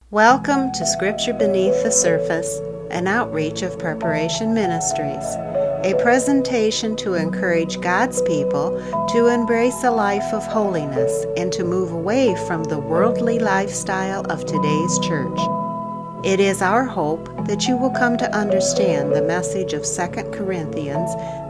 Welcome to Scripture Beneath the Surface, an outreach of Preparation Ministries, a presentation to encourage God's people to embrace a life of holiness and to move away from the worldly lifestyle of today's church. It is our hope that you will come to understand the message of 2 Corinthians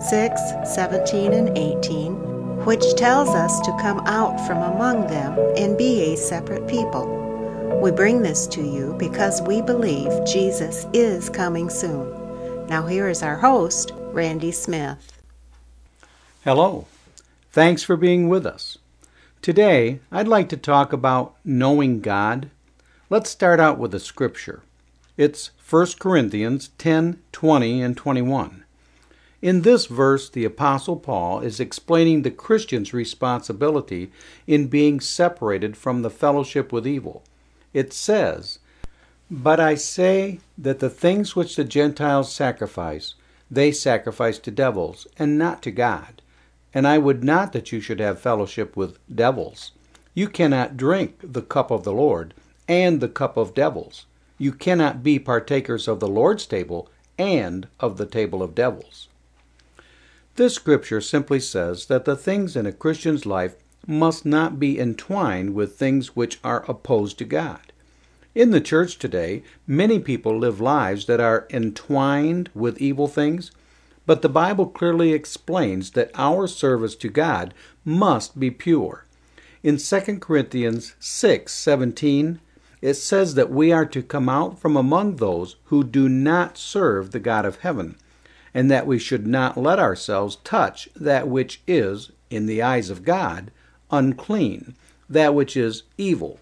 6:17 and 18, which tells us to come out from among them and be a separate people. We bring this to you because we believe Jesus is coming soon. Now here is our host, Randy Smith. Hello. Thanks for being with us. Today, I'd like to talk about knowing God. Let's start out with a scripture. It's 1 Corinthians 10:20 and 21. In this verse, the Apostle Paul is explaining the Christian's responsibility in being separated from the fellowship with evil. It says, "But I say that the things which the Gentiles sacrifice, they sacrifice to devils, and not to God. And I would not that you should have fellowship with devils. You cannot drink the cup of the Lord and the cup of devils. You cannot be partakers of the Lord's table and of the table of devils." This scripture simply says that the things in a Christian's life must not be entwined with things which are opposed to God. In the church today, many people live lives that are entwined with evil things, but the Bible clearly explains that our service to God must be pure. In 2 Corinthians 6:17, it says that we are to come out from among those who do not serve the God of heaven, and that we should not let ourselves touch that which is, in the eyes of God, unclean, that which is evil.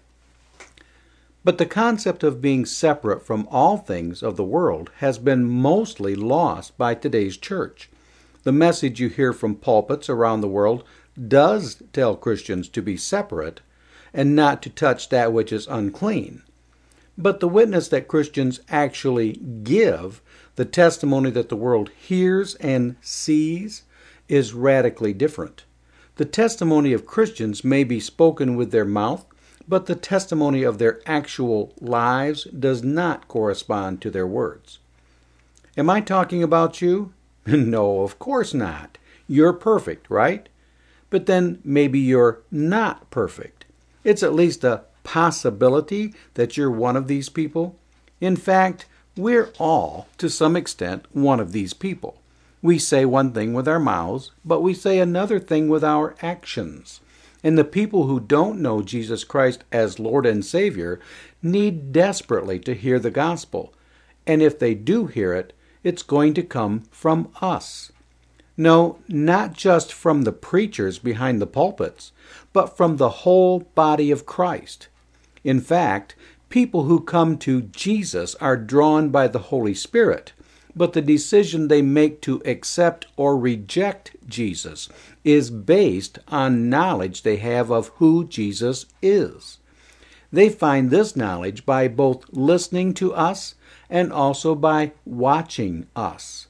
But the concept of being separate from all things of the world has been mostly lost by today's church. The message you hear from pulpits around the world does tell Christians to be separate and not to touch that which is unclean. But the witness that Christians actually give, the testimony that the world hears and sees, is radically different. The testimony of Christians may be spoken with their mouth, but the testimony of their actual lives does not correspond to their words. Am I talking about you? No, of course not. You're perfect, right? But then maybe you're not perfect. It's at least a possibility that you're one of these people. In fact, we're all, to some extent, one of these people. We say one thing with our mouths, but we say another thing with our actions. And the people who don't know Jesus Christ as Lord and Savior need desperately to hear the gospel. And if they do hear it, it's going to come from us. No, not just from the preachers behind the pulpits, but from the whole body of Christ. In fact, people who come to Jesus are drawn by the Holy Spirit, but the decision they make to accept or reject Jesus is based on knowledge they have of who Jesus is. They find this knowledge by both listening to us and also by watching us.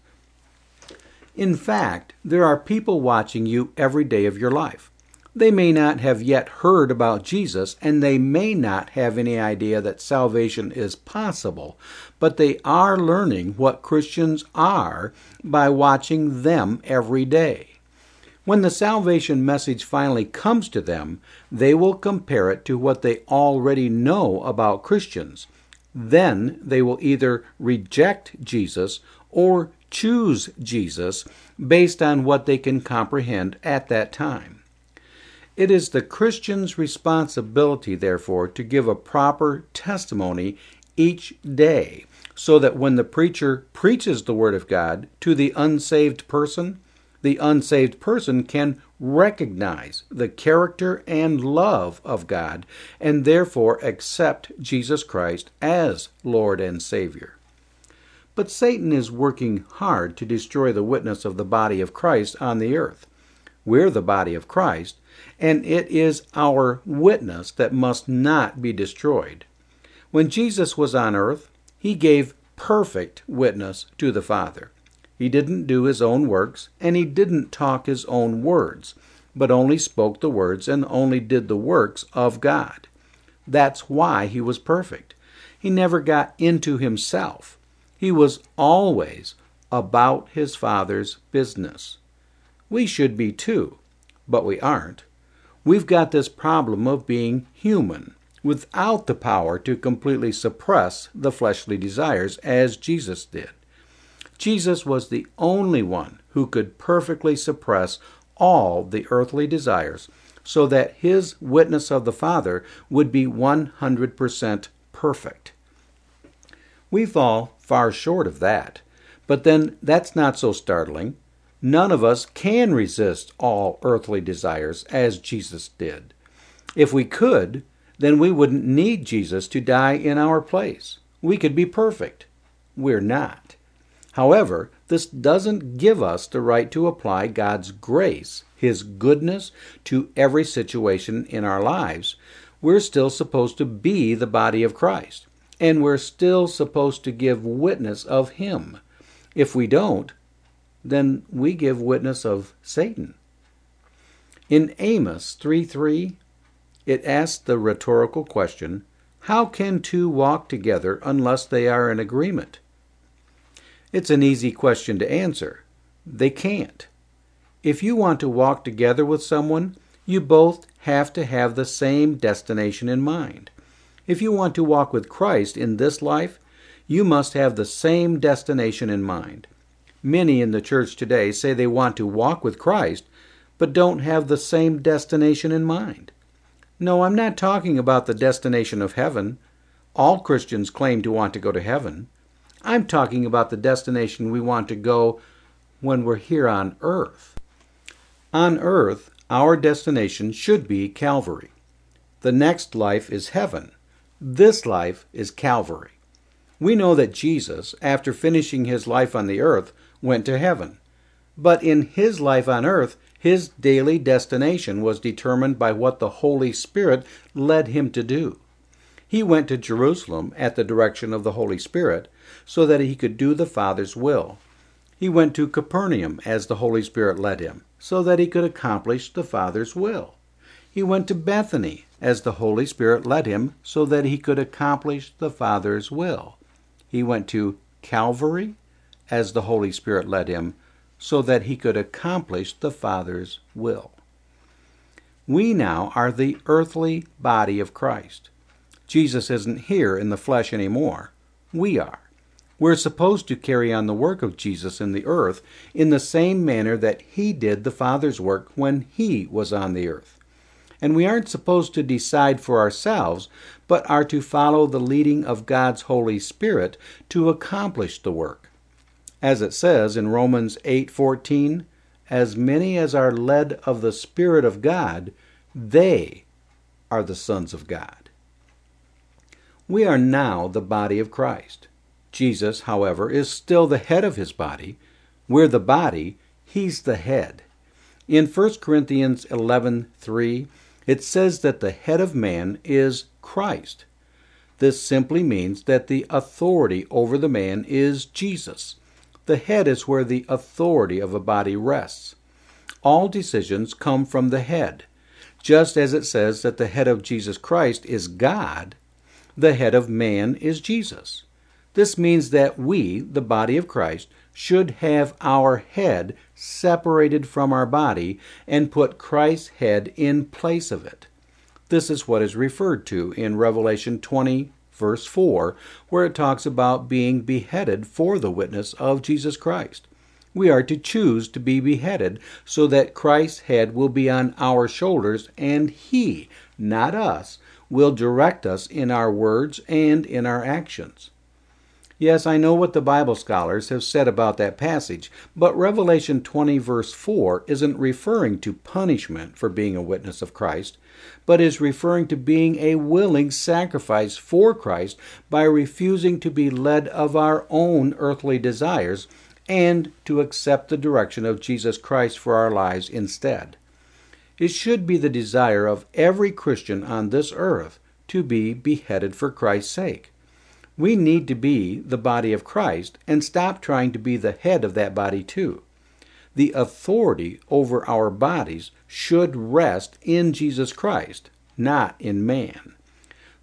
In fact, there are people watching you every day of your life. They may not have yet heard about Jesus, and they may not have any idea that salvation is possible, but they are learning what Christians are by watching them every day. When the salvation message finally comes to them, they will compare it to what they already know about Christians. Then they will either reject Jesus or choose Jesus based on what they can comprehend at that time. It is the Christian's responsibility, therefore, to give a proper testimony each day, so that when the preacher preaches the Word of God to the unsaved person can recognize the character and love of God and therefore accept Jesus Christ as Lord and Savior. But Satan is working hard to destroy the witness of the body of Christ on the earth. We're the body of Christ, and it is our witness that must not be destroyed. When Jesus was on earth, he gave perfect witness to the Father. He didn't do his own works, and he didn't talk his own words, but only spoke the words and only did the works of God. That's why he was perfect. He never got into himself. He was always about his Father's business. We should be too, but we aren't. We've got this problem of being human, without the power to completely suppress the fleshly desires as Jesus did. Jesus was the only one who could perfectly suppress all the earthly desires so that his witness of the Father would be 100% perfect. We fall far short of that, but then that's not so startling. None of us can resist all earthly desires as Jesus did. If we could, then we wouldn't need Jesus to die in our place. We could be perfect. We're not. However, this doesn't give us the right to apply God's grace, His goodness, to every situation in our lives. We're still supposed to be the body of Christ, and we're still supposed to give witness of Him. If we don't, then we give witness of Satan. In Amos 3:3, it asks the rhetorical question, how can two walk together unless they are in agreement? It's an easy question to answer. They can't. If you want to walk together with someone, you both have to have the same destination in mind. If you want to walk with Christ in this life, you must have the same destination in mind. Many in the church today say they want to walk with Christ, but don't have the same destination in mind. No, I'm not talking about the destination of heaven. All Christians claim to want to go to heaven. I'm talking about the destination we want to go when we're here on earth. On earth, our destination should be Calvary. The next life is heaven. This life is Calvary. We know that Jesus, after finishing his life on the earth, went to heaven. But in his life on earth, his daily destination was determined by what the Holy Spirit led him to do. He went to Jerusalem at the direction of the Holy Spirit so that he could do the Father's will. He went to Capernaum as the Holy Spirit led him so that he could accomplish the Father's will. He went to Bethany as the Holy Spirit led him so that he could accomplish the Father's will. He went to Calvary as the Holy Spirit led him so that he could accomplish the Father's will. We now are the earthly body of Christ. Jesus isn't here in the flesh anymore. We are. We're supposed to carry on the work of Jesus in the earth in the same manner that he did the Father's work when he was on the earth. And we aren't supposed to decide for ourselves, but are to follow the leading of God's Holy Spirit to accomplish the work. As it says in Romans 8:14, as many as are led of the Spirit of God, they are the sons of God. We are now the body of Christ. Jesus, however, is still the head of his body. We're the body, he's the head. In 1 Corinthians 11:3, it says that the head of man is Christ. This simply means that the authority over the man is Jesus. The head is where the authority of a body rests. All decisions come from the head. Just as it says that the head of Jesus Christ is God, the head of man is Jesus. This means that we, the body of Christ, should have our head separated from our body and put Christ's head in place of it. This is what is referred to in Revelation 20, verse 4, where it talks about being beheaded for the witness of Jesus Christ. We are to choose to be beheaded so that Christ's head will be on our shoulders, and he, not us, will direct us in our words and in our actions. Yes, I know what the Bible scholars have said about that passage, but Revelation 20 verse 4 isn't referring to punishment for being a witness of Christ, but is referring to being a willing sacrifice for Christ by refusing to be led of our own earthly desires and to accept the direction of Jesus Christ for our lives instead. It should be the desire of every Christian on this earth to be beheaded for Christ's sake. We need to be the body of Christ and stop trying to be the head of that body too. The authority over our bodies should rest in Jesus Christ, not in man.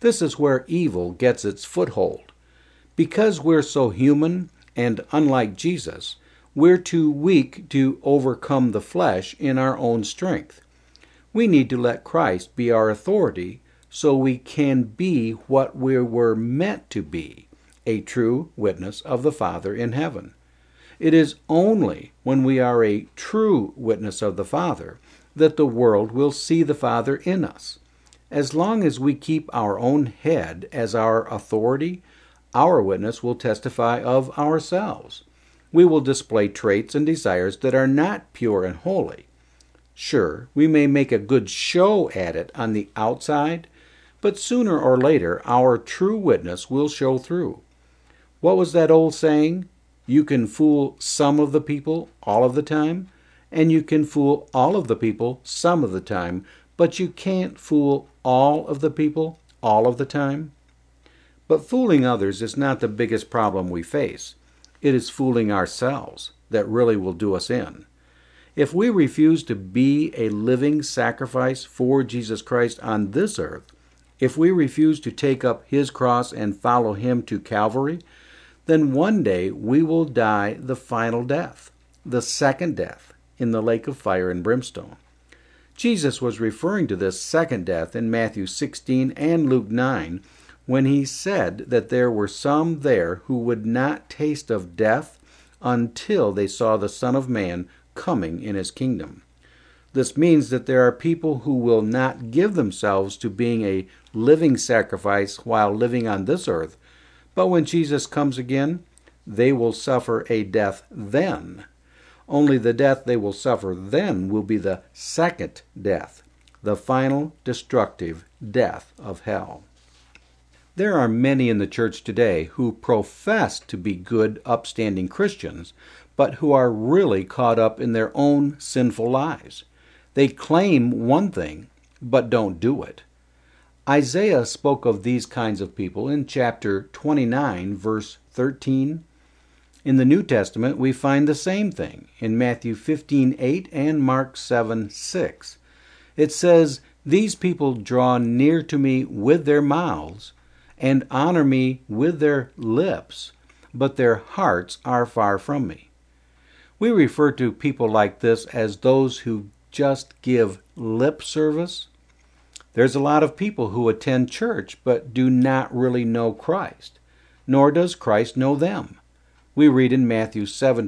This is where evil gets its foothold. Because we're so human and unlike Jesus, we're too weak to overcome the flesh in our own strength. We need to let Christ be our authority so we can be what we were meant to be, a true witness of the Father in heaven. It is only when we are a true witness of the Father that the world will see the Father in us. As long as we keep our own head as our authority, our witness will testify of ourselves. We will display traits and desires that are not pure and holy. Sure, we may make a good show at it on the outside, but sooner or later our true witness will show through. What was that old saying? You can fool some of the people all of the time, and you can fool all of the people some of the time, but you can't fool all of the people all of the time. But fooling others is not the biggest problem we face. It is fooling ourselves that really will do us in. If we refuse to be a living sacrifice for Jesus Christ on this earth, if we refuse to take up His cross and follow Him to Calvary, then one day we will die the final death, the second death, in the lake of fire and brimstone. Jesus was referring to this second death in Matthew 16 and Luke 9 when He said that there were some there who would not taste of death until they saw the Son of Man coming in His kingdom. This means that there are people who will not give themselves to being a living sacrifice while living on this earth, but when Jesus comes again, they will suffer a death then. Only the death they will suffer then will be the second death, the final destructive death of hell. There are many in the church today who profess to be good, upstanding Christians, but who are really caught up in their own sinful lives. They claim one thing, but don't do it. Isaiah spoke of these kinds of people in chapter 29, verse 13. In the New Testament, we find the same thing in Matthew 15:8 and Mark 7:6. It says, "These people draw near to me with their mouths and honor me with their lips, but their hearts are far from me." We refer to people like this as those who just give lip service. There's a lot of people who attend church but do not really know Christ, nor does Christ know them. We read in Matthew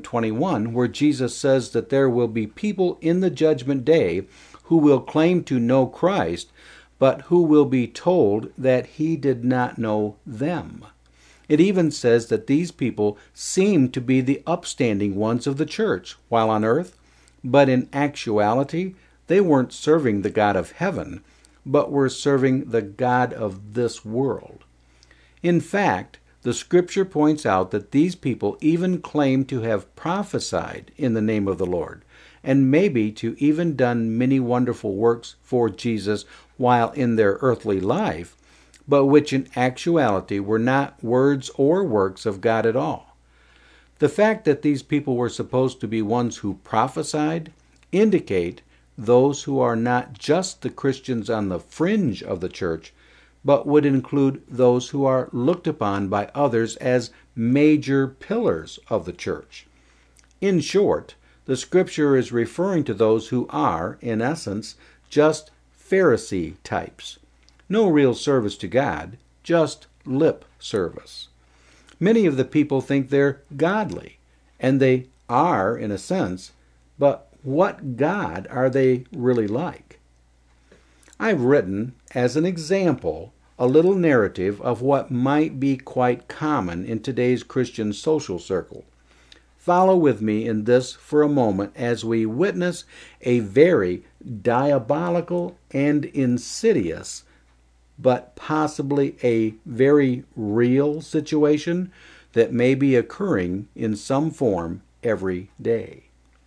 7:21 where Jesus says that there will be people in the judgment day who will claim to know Christ, but who will be told that He did not know them. It even says that these people seem to be the upstanding ones of the church while on earth, but in actuality, they weren't serving the God of heaven, but were serving the God of this world. In fact, the Scripture points out that these people even claim to have prophesied in the name of the Lord, and maybe to even done many wonderful works for Jesus while in their earthly life, but which in actuality were not words or works of God at all. The fact that these people were supposed to be ones who prophesied indicate those who are not just the Christians on the fringe of the church, but would include those who are looked upon by others as major pillars of the church. In short, the Scripture is referring to those who are, in essence, just Pharisee types. No real service to God, just lip service. Many of the people think they're godly, and they are in a sense, but what God are they really like? I've written, as an example, a little narrative of what might be quite common in today's Christian social circle. Follow with me in this for a moment as we witness a very diabolical and insidious, but possibly a very real situation that may be occurring in some form every day.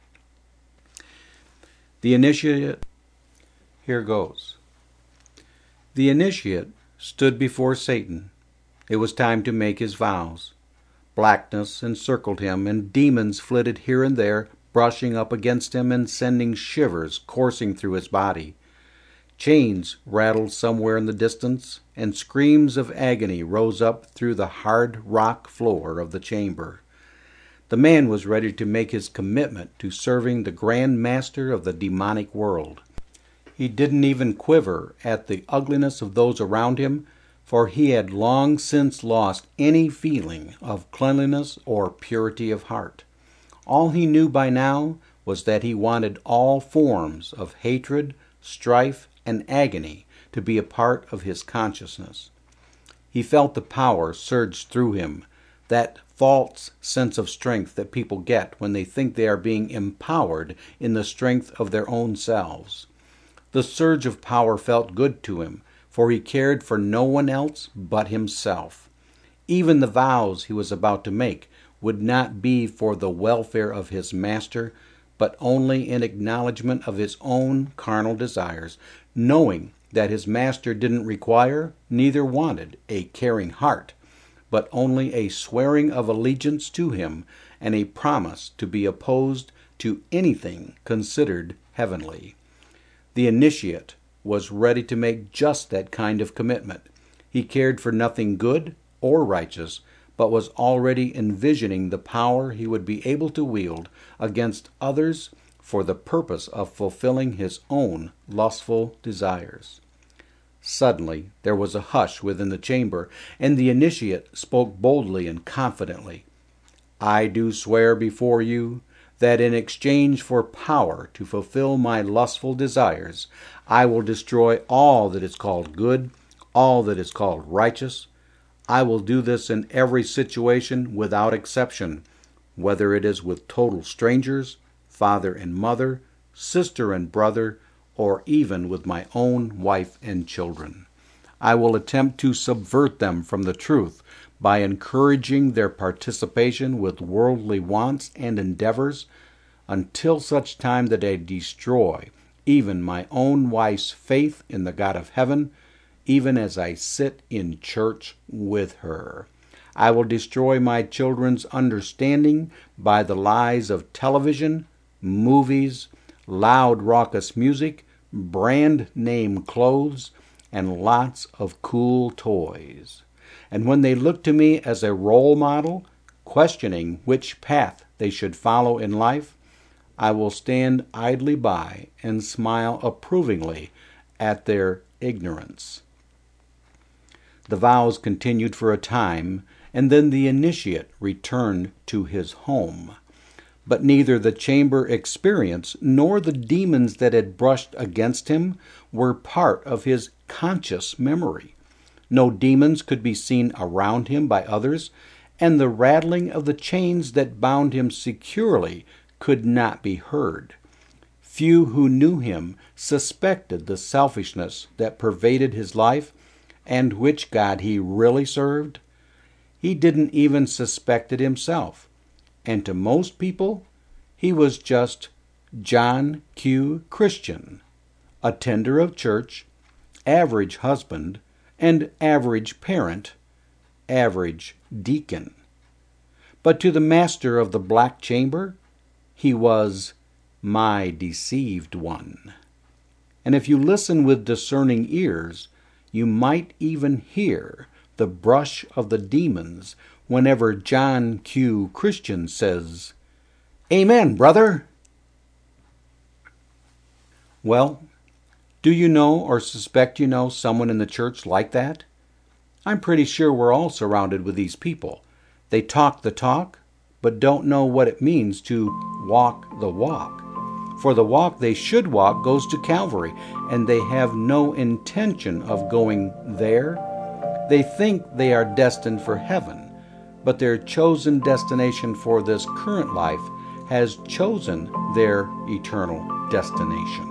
The initiate, here goes. The initiate stood before Satan. It was time to make his vows. Blackness encircled him, and demons flitted here and there, brushing up against him and sending shivers coursing through his body. Chains rattled somewhere in the distance, and screams of agony rose up through the hard rock floor of the chamber. The man was ready to make his commitment to serving the Grand Master of the demonic world. He didn't even quiver at the ugliness of those around him, for he had long since lost any feeling of cleanliness or purity of heart. All he knew by now was that he wanted all forms of hatred, strife, and agony to be a part of his consciousness. He felt the power surge through him, that false sense of strength that people get when they think they are being empowered in the strength of their own selves. The surge of power felt good to him, for he cared for no one else but himself. Even the vows he was about to make would not be for the welfare of his master, but only in acknowledgment of his own carnal desires, knowing that his master didn't require, neither wanted, a caring heart, but only a swearing of allegiance to him and a promise to be opposed to anything considered heavenly. The initiate was ready to make just that kind of commitment. He cared for nothing good or righteous, but was already envisioning the power he would be able to wield against others for the purpose of fulfilling his own lustful desires. Suddenly there was a hush within the chamber, and the initiate spoke boldly and confidently. "I do swear before you that in exchange for power to fulfill my lustful desires, I will destroy all that is called good, all that is called righteous. I will do this in every situation without exception, whether it is with total strangers, father and mother, sister and brother, or even with my own wife and children. I will attempt to subvert them from the truth by encouraging their participation with worldly wants and endeavors until such time that I destroy even my own wife's faith in the God of heaven, even as I sit in church with her. I will destroy my children's understanding by the lies of television, movies, loud raucous music, brand name clothes, and lots of cool toys. And when they look to me as a role model, questioning which path they should follow in life, I will stand idly by and smile approvingly at their ignorance." The vows continued for a time, and then the initiate returned to his home. But neither the chamber experience nor the demons that had brushed against him were part of his conscious memory. No demons could be seen around him by others, and the rattling of the chains that bound him securely could not be heard. Few who knew him suspected the selfishness that pervaded his life and which God he really served. He didn't even suspect it himself, and to most people he was just John Q. Christian, attender of church, average husband, and average parent, average deacon. But to the master of the black chamber, he was my deceived one. And if you listen with discerning ears, you might even hear the brush of the demons whenever John Q. Christian says, "Amen, brother." Well, do you know or suspect you know someone in the church like that? I'm pretty sure we're all surrounded with these people. They talk the talk, but don't know what it means to walk the walk. For the walk they should walk goes to Calvary, and they have no intention of going there. They think they are destined for heaven, but their chosen destination for this current life has chosen their eternal destination.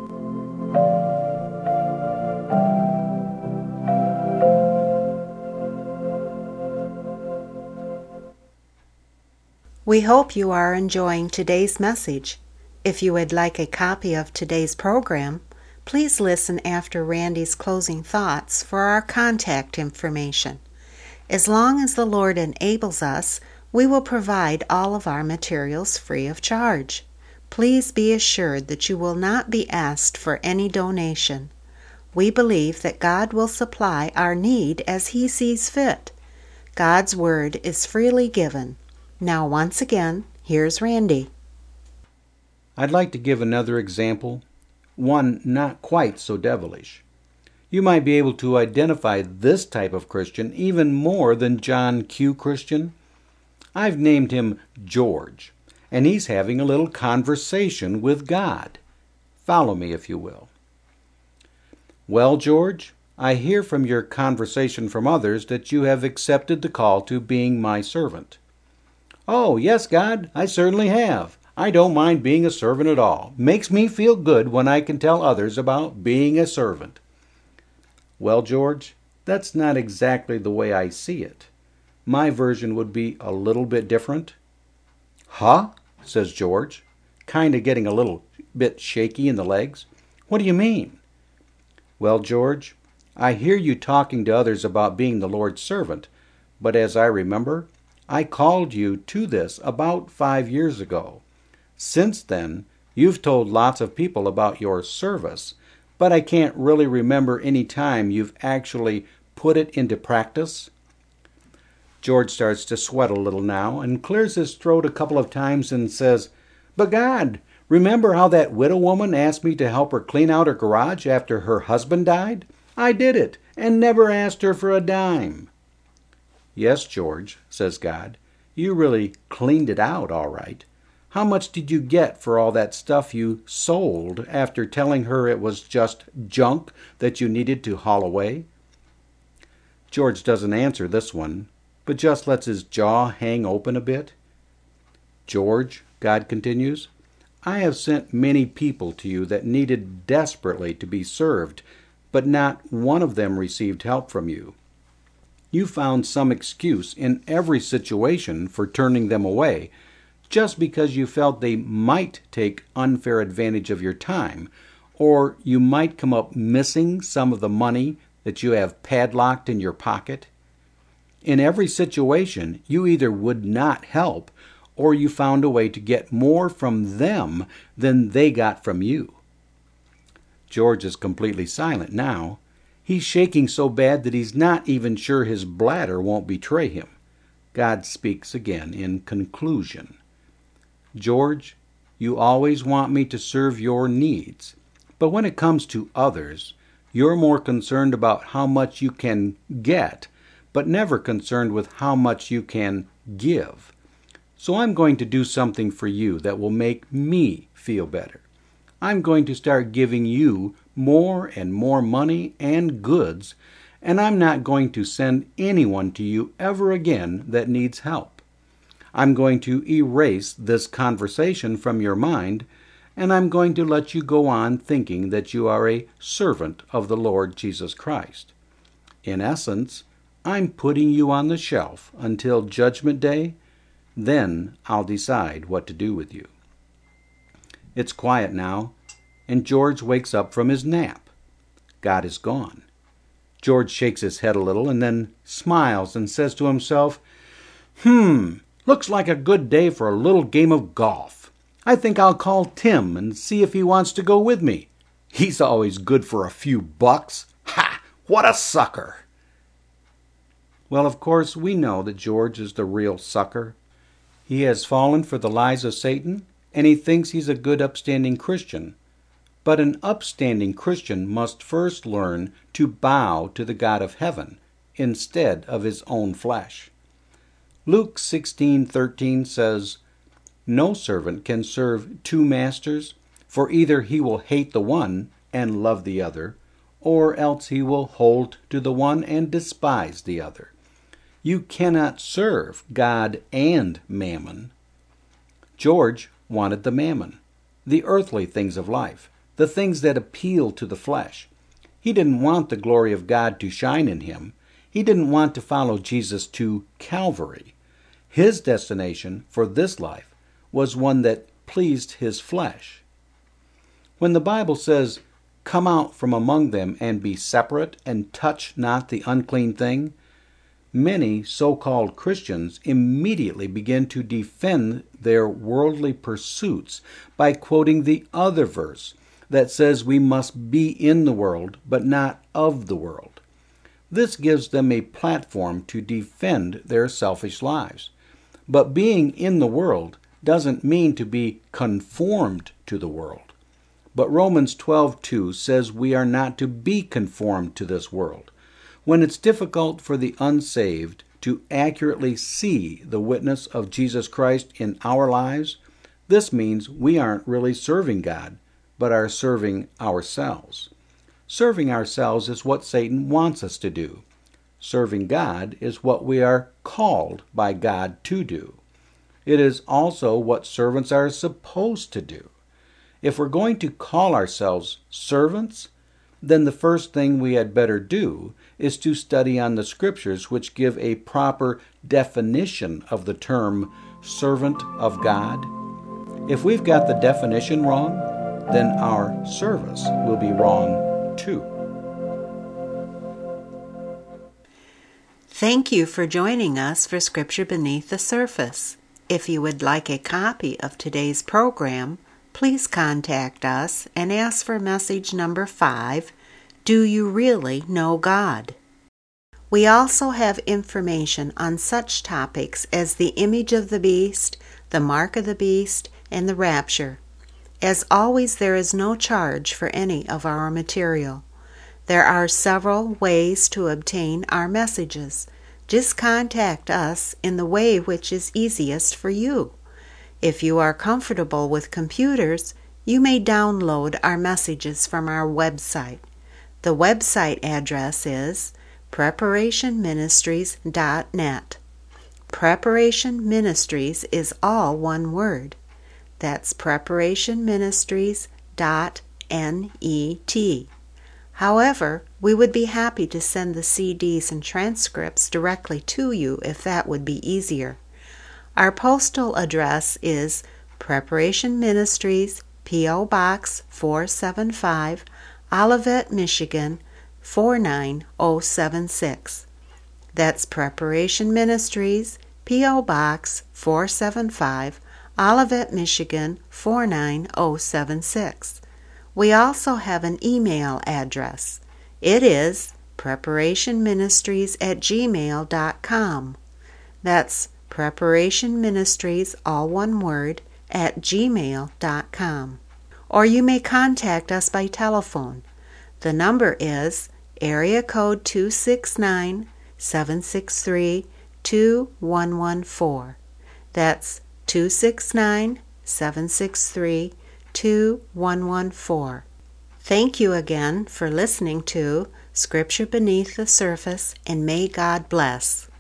We hope you are enjoying today's message. If you would like a copy of today's program, please listen after Randy's closing thoughts for our contact information. As long as the Lord enables us, we will provide all of our materials free of charge. Please be assured that you will not be asked for any donation. We believe that God will supply our need as He sees fit. God's Word is freely given. Now, once again, here's Randy. I'd like to give another example, one not quite so devilish. You might be able to identify this type of Christian even more than John Q. Christian. I've named him George, and he's having a little conversation with God. Follow me, if you will. Well, George, I hear from your conversation from others that you have accepted the call to being my servant. Oh, yes, God, I certainly have. I don't mind being a servant at all. Makes me feel good when I can tell others about being a servant. Well, George, that's not exactly the way I see it. My version would be a little bit different. Huh? Says George, kind of getting a little bit shaky in the legs. What do you mean? Well, George, I hear you talking to others about being the Lord's servant, but as I remember, I called you to this about 5 years ago. Since then, you've told lots of people about your service, but I can't really remember any time you've actually put it into practice. George starts to sweat a little now and clears his throat a couple of times and says, But God, remember how that widow woman asked me to help her clean out her garage after her husband died? I did it and never asked her for a dime. Yes, George, says God, you really cleaned it out all right. How much did you get for all that stuff you sold after telling her it was just junk that you needed to haul away? George doesn't answer this one, but just lets his jaw hang open a bit. George, God continues, I have sent many people to you that needed desperately to be served, but not one of them received help from you. You found some excuse in every situation for turning them away, just because you felt they might take unfair advantage of your time, or you might come up missing some of the money that you have padlocked in your pocket. In every situation, you either would not help, or you found a way to get more from them than they got from you. George is completely silent now. He's shaking so bad that he's not even sure his bladder won't betray him. God speaks again in conclusion. George, you always want me to serve your needs, but when it comes to others, you're more concerned about how much you can get, but never concerned with how much you can give. So I'm going to do something for you that will make me feel better. I'm going to start giving you more and more money and goods, and I'm not going to send anyone to you ever again that needs help. I'm going to erase this conversation from your mind, and I'm going to let you go on thinking that you are a servant of the Lord Jesus Christ. In essence, I'm putting you on the shelf until Judgment Day. Then I'll decide what to do with you. It's quiet now, and George wakes up from his nap. God is gone. George shakes his head a little and then smiles and says to himself, looks like a good day for a little game of golf. I think I'll call Tim and see if he wants to go with me. He's always good for a few bucks. Ha! What a sucker! Well, of course, we know that George is the real sucker. He has fallen for the lies of Satan, and he thinks he's a good, upstanding Christian. But an upstanding Christian must first learn to bow to the God of heaven instead of his own flesh. Luke 16:13 says, No servant can serve two masters, for either he will hate the one and love the other, or else he will hold to the one and despise the other. You cannot serve God and mammon. George wanted the mammon, the earthly things of life, the things that appeal to the flesh. He didn't want the glory of God to shine in him. He didn't want to follow Jesus to Calvary. His destination for this life was one that pleased his flesh. When the Bible says, Come out from among them and be separate and touch not the unclean thing, many so-called Christians immediately begin to defend their worldly pursuits by quoting the other verse, that says we must be in the world but not of the world. This gives them a platform to defend their selfish lives. But being in the world doesn't mean to be conformed to the world. But Romans 12:2 says we are not to be conformed to this world. When it's difficult for the unsaved to accurately see the witness of Jesus Christ in our lives, this means we aren't really serving God, but are serving ourselves. Serving ourselves is what Satan wants us to do. Serving God is what we are called by God to do. It is also what servants are supposed to do. If we're going to call ourselves servants, then the first thing we had better do is to study on the Scriptures, which give a proper definition of the term servant of God. If we've got the definition wrong, then our service will be wrong too. Thank you for joining us for Scripture Beneath the Surface. If you would like a copy of today's program, please contact us and ask for message number 5, Do You Really Know God? We also have information on such topics as the image of the beast, the mark of the beast, and the rapture. As always, there is no charge for any of our material. There are several ways to obtain our messages. Just contact us in the way which is easiest for you. If you are comfortable with computers, you may download our messages from our website. The website address is preparationministries.net. Preparation Ministries is all one word. That's preparationministries.net. However, we would be happy to send the CDs and transcripts directly to you if that would be easier. Our postal address is Preparation Ministries, P.O. Box 475, Olivet, Michigan 49076. That's Preparation Ministries, P.O. Box 475, Olivet, Michigan 49076. We also have an email address. It is preparationministries@gmail.com. That's Preparation Ministries, all one word, @gmail.com. Or you may contact us by telephone. The number is area code 269-763-2114. That's 269-763-2114. Thank you again for listening to Scripture Beneath the Surface, and may God bless.